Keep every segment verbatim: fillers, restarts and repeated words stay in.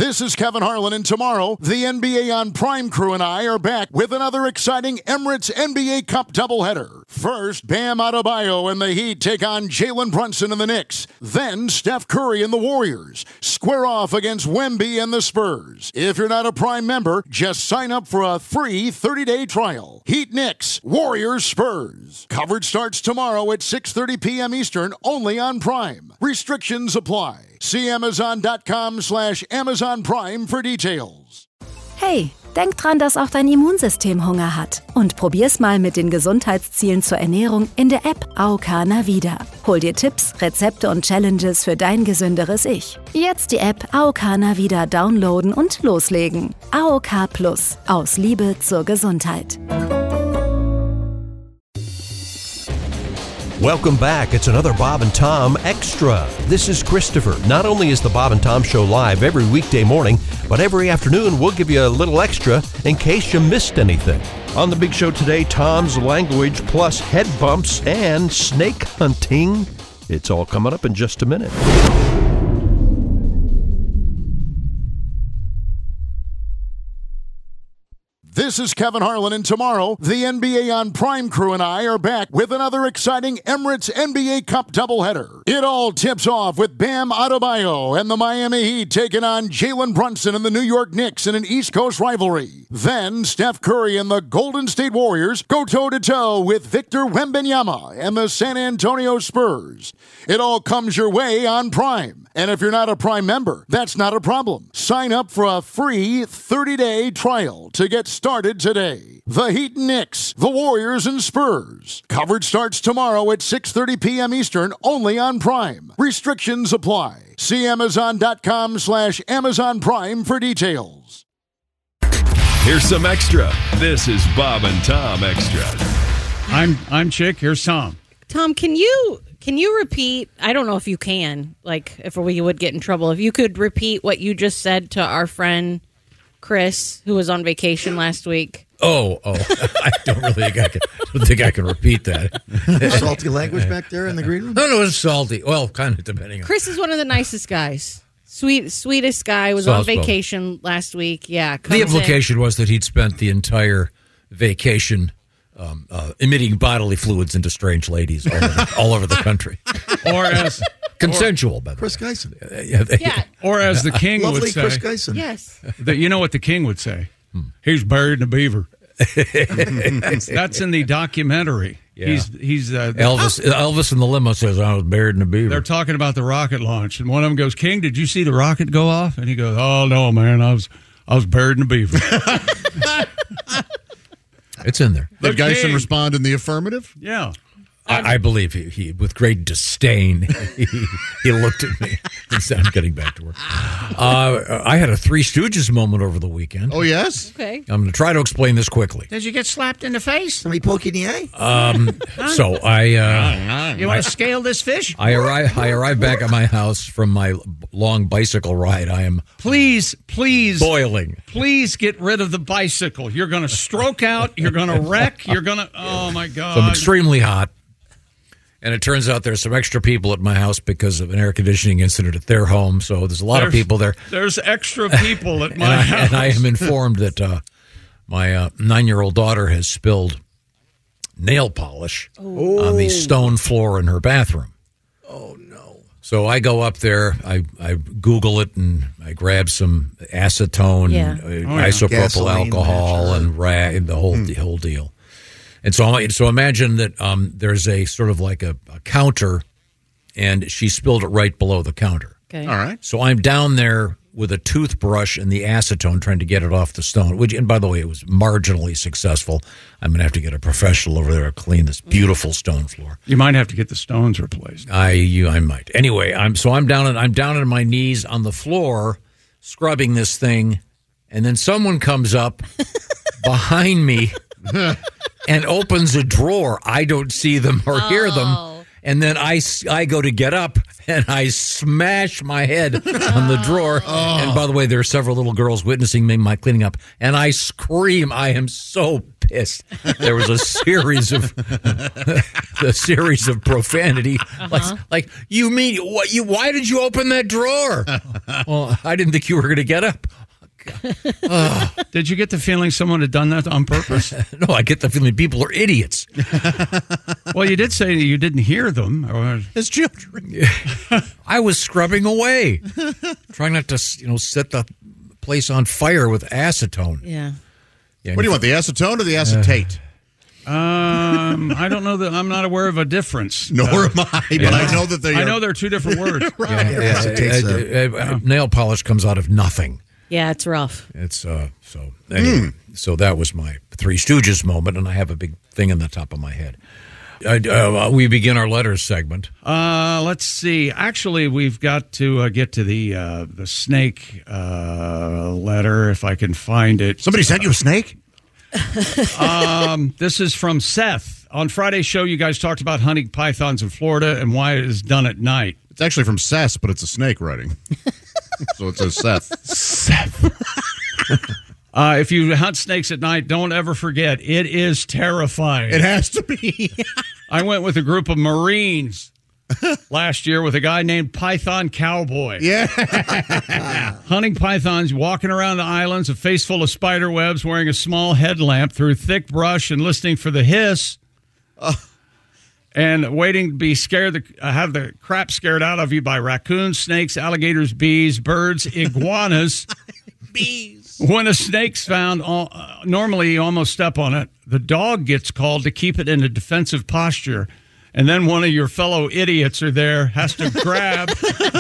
This is Kevin Harlan, and tomorrow, the N B A on Prime crew and I are back with another exciting Emirates N B A Cup doubleheader. First, Bam Adebayo and the Heat take on Jalen Brunson and the Knicks. Then, Steph Curry and the Warriors square off against Wemby and the Spurs. If you're not a Prime member, just sign up for a free thirty-day trial. Heat Knicks, Warriors Spurs. Coverage starts tomorrow at six thirty p.m. Eastern, only on Prime. Restrictions apply. See Amazon.com slash Amazon Prime for details. Hey, denk dran, dass auch dein Immunsystem Hunger hat. Und probier's mal mit den Gesundheitszielen zur Ernährung in der App A O K Navida. Hol dir Tipps, Rezepte und Challenges für dein gesünderes Ich. Jetzt die App A O K Navida downloaden und loslegen. A O K Plus. Aus Liebe zur Gesundheit. Welcome back. It's another Bob and Tom Extra. This is Christopher. Not only is the Bob and Tom Show live every weekday morning, but every afternoon we'll give you a little extra in case you missed anything. On the big show today, Tom's language plus head bumps and snake hunting. It's all coming up in just a minute. This is Kevin Harlan, and tomorrow, the N B A on Prime crew and I are back with another exciting Emirates N B A Cup doubleheader. It all tips off with Bam Adebayo and the Miami Heat taking on Jalen Brunson and the New York Knicks in an East Coast rivalry. Then, Steph Curry and the Golden State Warriors go toe-to-toe with Victor Wembanyama and the San Antonio Spurs. It all comes your way on Prime. And if you're not a Prime member, that's not a problem. Sign up for a free thirty-day trial to get started today. The Heat and Knicks, the Warriors and Spurs. Coverage starts tomorrow at six thirty p.m. Eastern, only on Prime. Restrictions apply. See Amazon.com slash Amazon Prime for details. Here's some extra. This is Bob and Tom Extra. I'm I'm Chick. Here's Tom. Tom, can you can you repeat? I don't know if you can. Like, if we would get in trouble, if you could repeat what you just said to our friend Chris, who was on vacation last week. Oh, oh! I don't really think I can. Don't think I can repeat that. Salty language back there in the green room. No, no, it's salty. Well, kind of depending on. Chris is one of the nicest guys. Sweet, sweetest guy. Was on vacation last week. Yeah. The implication in. was that he'd spent the entire vacation um, uh, emitting bodily fluids into strange ladies all over, all over the country, or as consensual, or, by the Chris way. Geisen. Uh, yeah, they, yeah. Or as the king Lovely would say, Chris Geisen. Yes. The, you know what the king would say? Hmm. He's buried in a beaver. that's, that's in the documentary. Yeah. He's he's uh, Elvis. Elvis in the limo says, "I was buried in a beaver." They're talking about the rocket launch, and one of them goes, "King, did you see the rocket go off?" And he goes, "Oh no, man, I was I was buried in a beaver." It's in there. Did Geisen respond in the affirmative? Yeah. I, I believe he, he, with great disdain, he, he looked at me and said, "I'm getting back to work." Uh, I had a Three Stooges moment over the weekend. Oh, yes? Okay. I'm going to try to explain this quickly. Did you get slapped in the face? Somebody poke you in the eye? Um, so I... Uh, you want to scale this fish? I arrive, I arrive back at my house from my long bicycle ride. I am... Please, please... boiling. Please get rid of the bicycle. You're going to stroke out. You're going to wreck. You're going to... Oh, my God. So I'm extremely hot. And it turns out there's some extra people at my house because of an air conditioning incident at their home. So there's a lot there's, of people there. There's extra people at my and I, house. And I am informed that uh, my uh, nine-year-old daughter has spilled nail polish oh. on the stone floor in her bathroom. Oh, no. So I go up there, I, I Google it, and I grab some acetone, yeah. uh, oh, yeah. isopropyl Gasoline, alcohol, and rag, the whole, mm. the whole deal. And so, so imagine that um, there's a sort of like a, a counter, and she spilled it right below the counter. Okay. All right. So I'm down there with a toothbrush and the acetone trying to get it off the stone. Which, and by the way, it was marginally successful. I'm going to have to get a professional over there to clean this beautiful stone floor. You might have to get the stones replaced. I, you, I might. Anyway, I'm so I'm down. I'm down on my knees on the floor, scrubbing this thing, and then someone comes up behind me. And opens a drawer. I don't see them or hear them. And then I, s- I go to get up, and I smash my head on the drawer. Oh. And by the way, there are several little girls witnessing me my cleaning up. And I scream. I am so pissed. There was a series of a series of profanity. Uh-huh. Like, like, you mean, what? You? Why did you open that drawer? Well, I didn't think you were going to get up. Oh. Did you get the feeling someone had done that on purpose? No, I get the feeling people are idiots. Well, you did say that you didn't hear them. Or... As children. I was scrubbing away, trying not to, you know, set the place on fire with acetone. Yeah. Yeah, What do you want, the acetone or the acetate? Um, I don't know that I'm not aware of a difference. Nor Uh, am I, but yeah. I know that they I are. know they're two different words. Right. Yeah, yeah, Acetate's uh, uh, uh, nail polish comes out of nothing. Yeah, it's rough. It's uh, so anyway. So that was my Three Stooges moment, and I have a big thing in the top of my head. Uh, uh, we begin our letters segment. Uh, let's see. Actually, we've got to uh, get to the uh, the snake uh, letter if I can find it. Somebody sent you a snake? um, this is from Seth. On Friday's show, you guys talked about hunting pythons in Florida and why it is done at night. It's actually from Seth, but it's a snake writing. So it says Seth. Seth. uh, if you hunt snakes at night, don't ever forget, it is terrifying. It has to be. I went with a group of Marines last year with a guy named Python Cowboy. Yeah. Hunting pythons, walking around the islands, a face full of spider webs, wearing a small headlamp through thick brush and listening for the hiss. Uh. And waiting to be scared, to uh, have the crap scared out of you by raccoons, snakes, alligators, bees, birds, iguanas. Bees. When a snake's found, uh, normally you almost step on it. The dog gets called to keep it in a defensive posture. And then one of your fellow idiots are there, has to grab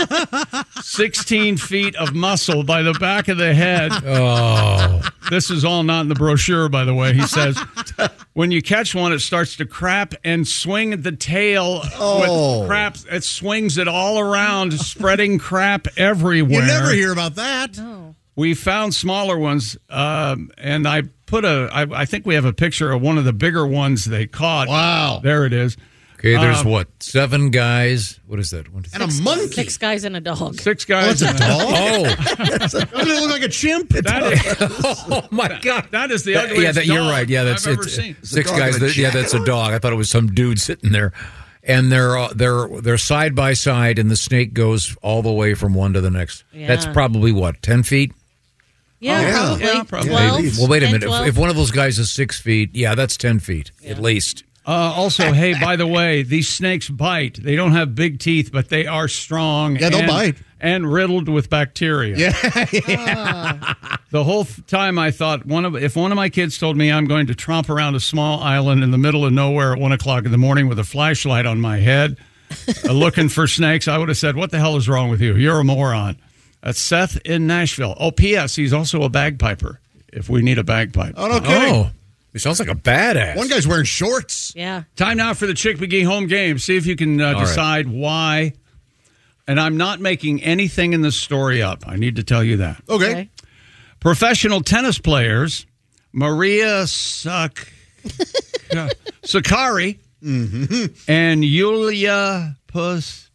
sixteen feet of muscle by the back of the head. Oh. This is all not in the brochure, by the way. He says, when you catch one, it starts to crap and swing the tail Oh. with crap. It swings it all around, spreading crap everywhere. You never hear about that. No. We found smaller ones, um, and I put a, I, I think we have a picture of one of the bigger ones they caught. Wow. There it is. Okay, there's Um, what? Seven guys. What is that? One, two, And a Six- monkey. Six guys and a dog. Six Oh, guys. it's a and dog? Oh. Doesn't it look like a chimp? That is, Oh, my God. that is the That- ugliest yeah, that, you're dog right. Yeah, that's I've ever it's, seen. six dog guys. with a That, yeah, that's a dog. I thought it was some dude sitting there, and they're uh, they're they're side by side, and the snake goes all the way from one to the next. Yeah. That's probably what, ten feet. Yeah, yeah. probably. Yeah, probably. twelve, Well, wait a ten, minute. If, twelve. if one of those guys is six feet, yeah, that's ten feet at least. Uh, also, hey, by the way, these snakes bite. They don't have big teeth, but they are strong. Yeah, they'll and, bite. and riddled with bacteria. Yeah. The whole th- time I thought, one of if one of my kids told me I'm going to tromp around a small island in the middle of nowhere at one o'clock in the morning with a flashlight on my head, uh, looking for snakes, I would have said, "What the hell is wrong with you? You're a moron." That's Seth in Nashville. Oh, P S. He's also a bagpiper. If we need a bagpipe. Oh, no kidding. Oh, he sounds like a badass. One guy's wearing shorts. Yeah. Time now for the Chick McGee home game. See if you can uh, All right. decide why. And I'm not making anything in this story up. I need to tell you that. Okay. Okay. Professional tennis players, Maria Sak- Sakkari and Yulia Pus-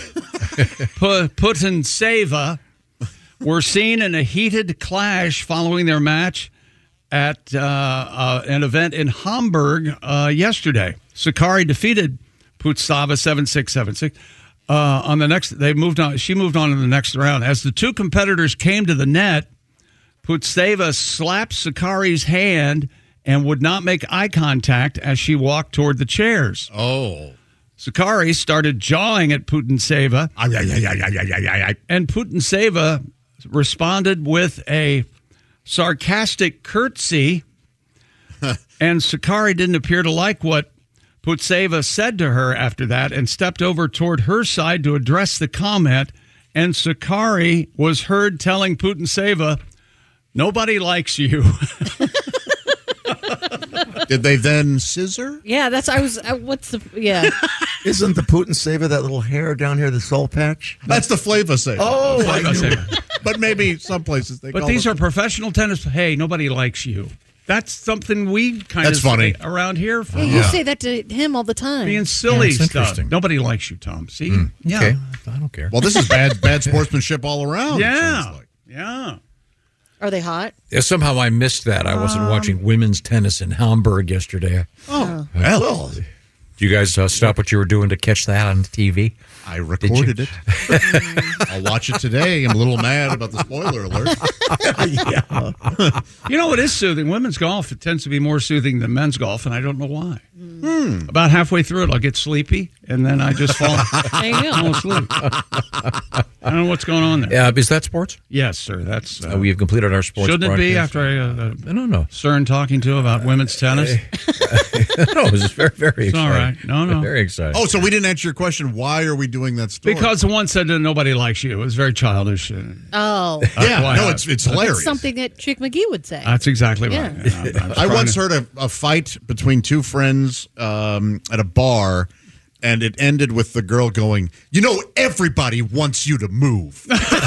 Pu- Putintseva were seen in a heated clash following their match at uh, uh, an event in Hamburg uh, yesterday. Sakkari defeated Putsava seven six, seven six. Uh, on the next, they moved on. She moved on to the next round. As the two competitors came to the net, Putseva slapped Sakkari's hand and would not make eye contact as she walked toward the chairs. Oh. Sakkari started jawing at Putintseva, Ay, ay, ay, ay, ay, ay, ay, ay. and Putintseva responded with a sarcastic curtsy, and Sakkari didn't appear to like what Putseva said to her after that and stepped over toward her side to address the comment, and Sakkari was heard telling Putintseva, "Nobody likes you." Did they then scissor? Yeah, that's I was. Uh, what's the? Yeah. Isn't the Putin saver that little hair down here, the soul patch? That's the Flava Saver. Oh, I knew. But maybe some places they But call these it. are professional tennis. Hey, nobody likes you. That's something we kind That's of funny. say around here. For Hey, you say that to him all the time. being silly Yeah, it's stuff. interesting. Nobody likes you, Tom. See? Yeah. Okay, I don't care. Well, this is bad bad sportsmanship all around. it Yeah. sounds like. Yeah. Are they hot? Yeah, somehow I missed that. I wasn't watching women's tennis in Hamburg yesterday. Oh, well, Did you guys uh, stop what you were doing to catch that on T V? I recorded it. I'll watch it today. I'm a little mad about the spoiler alert. You know, it is soothing. Women's golf, it tends to be more soothing than men's golf, and I don't know why. Hmm. About halfway through it, I'll get sleepy, and then I just fall, There you go. fall asleep. I don't know what's going on there. Yeah, is that sports? Yes, sir. That's uh, Uh, we have completed our sports. shouldn't it be broadcast. after I, uh, I don't know. CERN talking to about women's tennis? No, it was very, very It's all exciting. right. No, no. Very exciting. Oh, so we didn't answer your question. Why are we doing that story? Because the one said that nobody likes you. It was very childish. Uh, Oh, yeah, why no, I- it's it's hilarious. it's something that Chick McGee would say. That's exactly Yeah. right. Yeah, I'm- I'm I trying once to- heard a, a fight between two friends um, at a bar, and it ended with the girl going, "You know, everybody wants you to move,"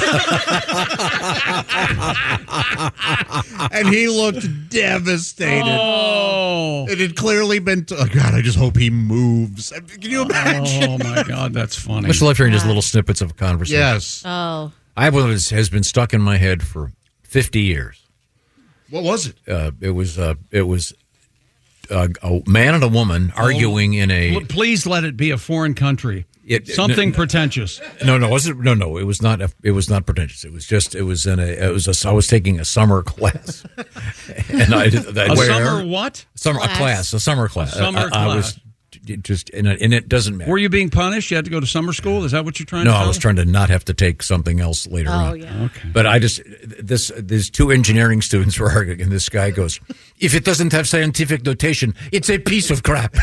and he looked devastated. Oh. It had clearly been. T- oh God, I just hope he moves. Can you imagine? Oh, my God, that's funny. I just love hearing just little snippets of conversation. Yes. Oh, I have one that has been stuck in my head for fifty years. What was it? Uh, it was uh, it was uh, a man and a woman arguing in a. Pl- Please let it be a foreign country. It- Something no- pretentious. No, no, was it? No, no, it was not. A, it was not pretentious. It was just. It was in a. It was a. I was taking a summer class, and I did. I, A summer what? Summer a Class. class, a summer class. summer I, I class. was j- just, and it, and it doesn't matter. Were you being punished? You had to go to summer school? Is that what you're trying No, to I tell was us? trying to not have to take something else later oh on. yeah. Okay. But I just this these two engineering students were arguing, and this guy goes, "If it doesn't have scientific notation, it's a piece of crap."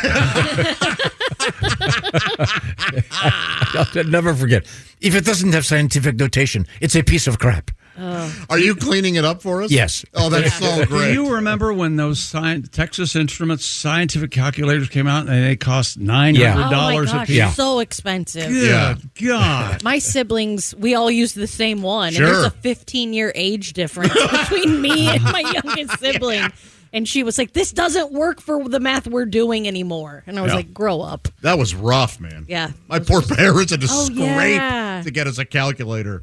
I'll never forget. If it doesn't have scientific notation, it's a piece of crap. Are you cleaning it up for us? Yes. Oh, that's so Do great. you remember when those sci- Texas Instruments scientific calculators came out and they cost nine hundred Oh my dollars a gosh, piece? Yeah. so expensive. Good Yeah. God. My siblings, we all use the same one, Sure. and there's a fifteen year age difference between me and my youngest sibling. And she was like, "This doesn't work for the math we're doing anymore." And I was Yeah. like, "Grow up." That was rough, man. Yeah. My poor parents had to Oh, scrape yeah. to get us a calculator.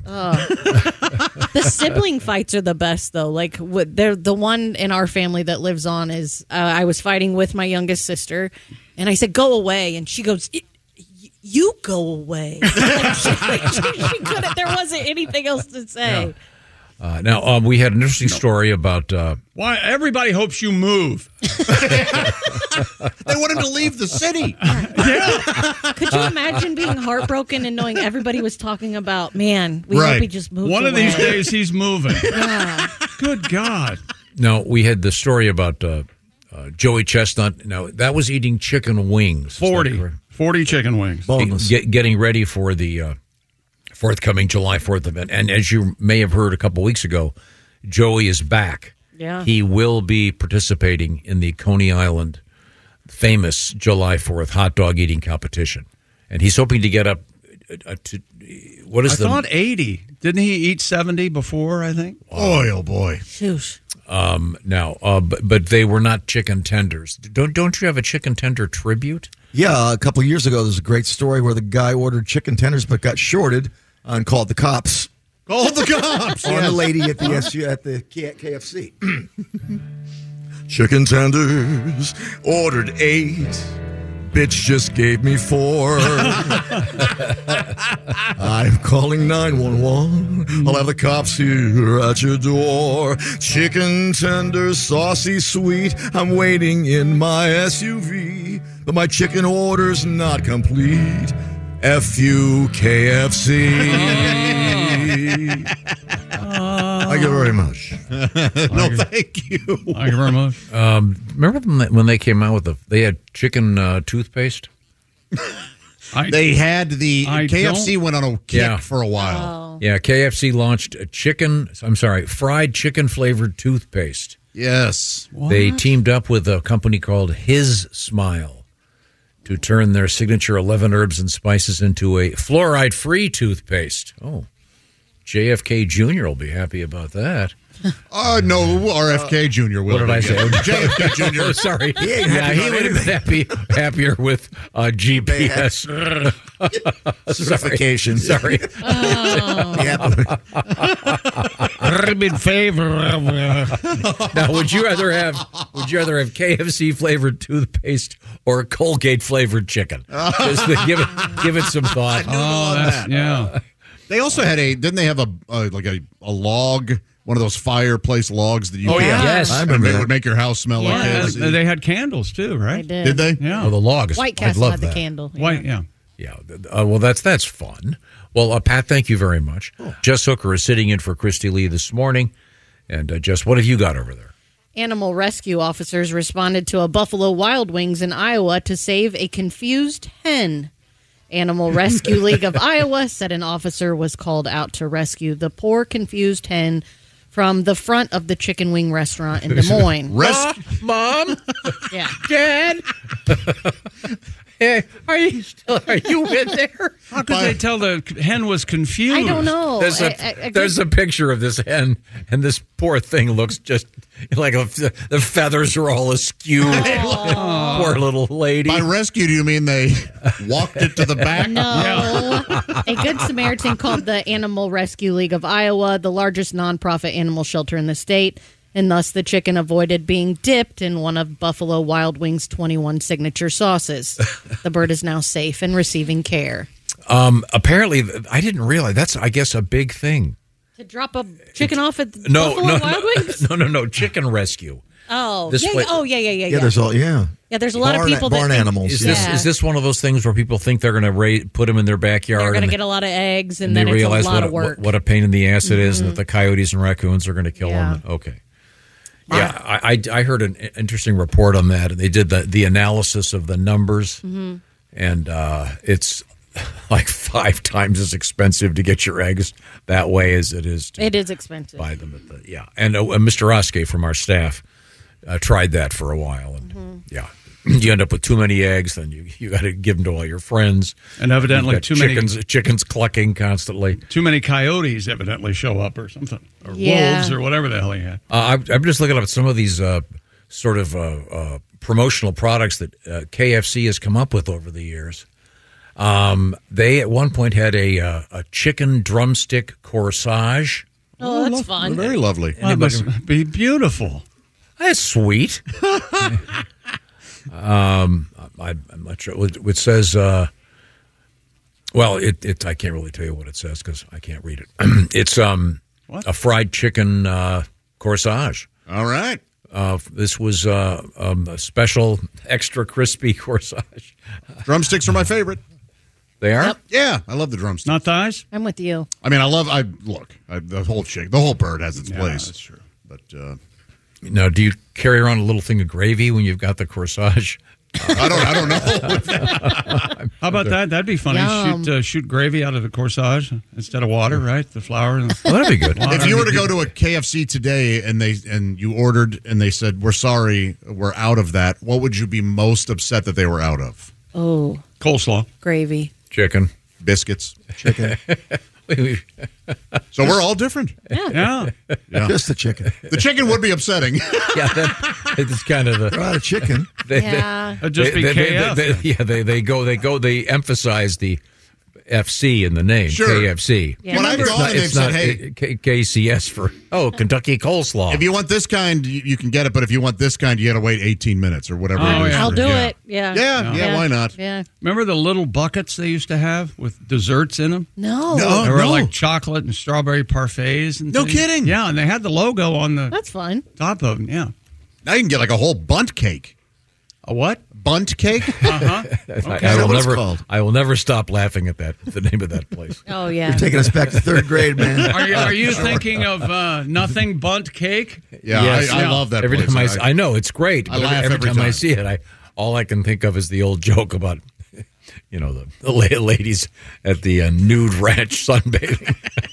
The sibling fights are the best, though. Like, what- they're the one in our family that lives on is uh, I was fighting with my youngest sister, and I said, "Go away," and she goes, "Y- y- "You go away." Like, she, like, she, she couldn't. There wasn't anything else to say. Uh, now, um, we had an interesting story about. Uh, Why everybody hopes you move. They want him to leave the city. Could you imagine being heartbroken and knowing everybody was talking about, man, we Right. hope he just moved One of away." these days he's moving. Yeah. Good God. no, we had the story about uh, uh, Joey Chestnut. Now, that was eating chicken wings. Is that forty. correct? forty chicken wings. Get, getting ready for the uh, forthcoming July fourth event. And as you may have heard a couple weeks ago, Joey is back. Yeah. He will be participating in the Coney Island famous July fourth hot dog eating competition. And he's hoping to get up uh, to what is I the thought eighty. Didn't he eat seventy before, I think? Boy, oh boy. Shoosh. um now uh but, but they were not chicken tenders. Don't don't you have a chicken tender tribute? Yeah, a couple of years ago, there's a great story where the guy ordered chicken tenders but got shorted and called the cops Call the cops. on the lady at the S U at the K- KFC. Chicken tenders ordered eight. Bitch just gave me four. I'm calling nine one one. I'll have the cops here at your door. Chicken tenders, saucy sweet. I'm waiting in my S U V, but my chicken order's not complete. F U K F C. Thank you very much. No, thank you. Thank you very much. Um, remember when they, when they came out with the they had chicken uh, toothpaste? I, They had the I K F C don't- went on a kick Yeah. for a while. Yeah, K F C launched a chicken. I'm sorry, fried chicken flavored toothpaste. Yes. They teamed up with a company called His Smile to turn their signature eleven herbs and spices into a fluoride free toothpaste. Oh. J F K Junior will be happy about that. Uh, no, R F K Junior will. What did be, I say? yeah. J F K Junior Oh, sorry. He ain't yeah, happy he about would have been happy, happier with uh, G P S. Certification. Sorry. Oh. Yeah. I'm in favor of. Uh, Now, would you rather have would you rather have K F C flavored toothpaste or Colgate flavored chicken? Just to give it give it some thought. oh, that's, yeah. They also had a, didn't they have a, uh, like a, a log, one of those fireplace logs that you Oh, could- yeah. Yes. I and remember it that. would make your house smell like Yeah. kids. Uh, they had candles too, I right? did. Did they? Yeah. Oh, the log is White I'd Castle love had the that. candle. yeah. White, yeah. Yeah. Uh, well, that's that's fun. Well, uh, Pat, thank you very much. Jess Hooker is sitting in for Christy Lee this morning. And uh, Jess, what have you got over there? Animal rescue officers responded to a Buffalo Wild Wings in Iowa to save a confused hen. Animal Rescue League of Iowa said an officer was called out to rescue the poor confused hen from the front of the chicken wing restaurant in Des Moines. Rest- Mom, Yeah. Dad, hey, are you still? Are you in there? How could they tell the hen was confused? I don't know. There's I- a I- I there's a picture of this hen, and this poor thing looks just like a, the feathers are all askew. Poor little lady. By rescue, do you mean they walked it to the back? No. A Good Samaritan called the Animal Rescue League of Iowa the largest nonprofit animal shelter in the state, and thus the chicken avoided being dipped in one of Buffalo Wild Wings' twenty-one signature sauces. The bird is now safe and receiving care. Um, apparently, I didn't realize that's, I guess, a big thing. To drop a chicken off at No, Buffalo no, Wild no, Wings? no, no, no, chicken rescue. Oh, This yeah, pla- yeah, oh, yeah, yeah, yeah, Yeah, yeah. there's all, yeah. Yeah, there's a lot barn, of people that barn think- animals. Is yeah. this Yeah. is this one of those things where people think they're going to ra- put them in their backyard? They're going to and get a lot of eggs, and, and then they it's realize a lot what, of a, work. what what a pain in the ass it is, and that the coyotes and raccoons are going to kill Yeah. them. Okay. Yeah, I, I I heard an interesting report on that, and they did the the analysis of the numbers, Mm-hmm. and uh, it's like five times as expensive to get your eggs that way as it is to It is expensive. buy them at the yeah. And uh, Mister Oskey from our staff uh, tried that for a while, and Mm-hmm. yeah, you end up with too many eggs, then you you got to give them to all your friends, And evidently You've got too many- chickens chickens clucking constantly. Too many coyotes evidently show up or something, or Yeah. wolves or whatever the hell he had. Uh, I'm, I'm just looking up at some of these uh, sort of uh, uh, promotional products that uh, K F C has come up with over the years. Um, they at one point had a uh, a chicken drumstick corsage. Oh, that's fun. Very lovely. That must be beautiful. That's sweet. um, I, I'm not sure. It, it says, uh, well, it, it I can't really tell you what it says because I can't read it. It's um What? a fried chicken uh, corsage. All right. Uh, this was uh, um, a special extra crispy corsage. Drumsticks are my favorite. They are? Yeah, I love the drumsticks. Not thighs? I'm with you. I mean, I love. I look. I, the whole chick, the whole bird has its Yeah, place. that's true. But uh, Now, do you carry around a little thing of gravy when you've got the corsage? I don't. I don't know. How about that? That'd be funny. Yum. Shoot uh, shoot gravy out of the corsage instead of water, right? The flour. And Well, that'd be good. If you were to go to a K F C today and they and you ordered and they said we're sorry, we're out of that, what would you be most upset that they were out of? Oh, Coleslaw. gravy. Chicken. Biscuits. Chicken. So we're all different. Yeah. Yeah. Just the chicken. The chicken would be upsetting. Yeah, that, it's kind of the. They're out of chicken. They, Yeah. It'd just be they, they- K F. they- they- yeah, they they go they go they emphasize the F C in the name Sure. K F C. Yeah. When I've It's gone not, and they've it's said, not "Hey, K- K C S for oh Kentucky coleslaw. if you want this kind, you, you can get it. But if you want this kind, you got to wait eighteen minutes or whatever. Oh, it is yeah. I'll for- do yeah. it. Yeah. Yeah, yeah, why not? Yeah. Remember the little buckets they used to have with desserts in them? No. No. They were no. like chocolate and strawberry parfaits and No things. kidding. Yeah, and they had the logo on the That's fun. top of them. Yeah. Now you can get like a whole bunt cake. A what? Bunt cake? Uh-huh. I, Is I that will what it's never called? I will never stop laughing at that the name of that place. Oh, yeah. You're taking us back to third grade, man. Are you, are you thinking of uh, nothing bunt cake? Yeah, Yes. I, I Yeah. love that Every place. time I, I know it's great. I but laugh every, every time I time. see it, I all I can think of is the old joke about you know, the, the la- ladies at the uh, nude ranch sunbathing.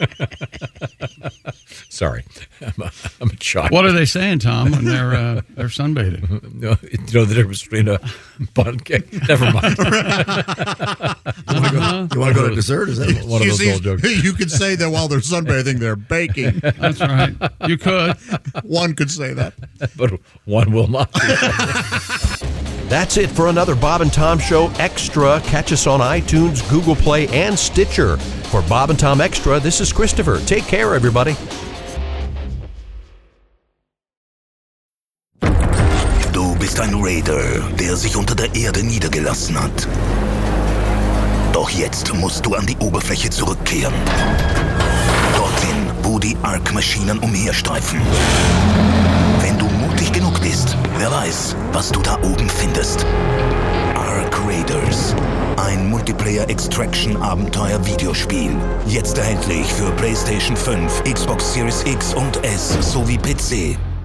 Sorry, I'm a, I'm a child. What are they saying, Tom, when they're uh, they're sunbathing? No, you know the difference between a bun cake? Never mind. You want to go to dessert? Is that One of You those see, old jokes. you could say that while they're sunbathing, they're baking. That's right. You could. One could say that. But one will not. That's it for another Bob and Tom Show Extra. Catch us on iTunes, Google Play, and Stitcher. For Bob and Tom Extra, this is Christopher. Take care, everybody. Du bist ein Raider, der sich unter der Erde niedergelassen hat. Doch jetzt musst du an die Oberfläche zurückkehren. Dorthin, wo die Ark-Maschinen umherstreifen. Wenn du mutig genug bist, wer weiß, was du da oben findest. Ark Raiders. Ein Multiplayer-Extraction-Abenteuer-Videospiel. Jetzt erhältlich für PlayStation fünf, Xbox Series X und S sowie P C.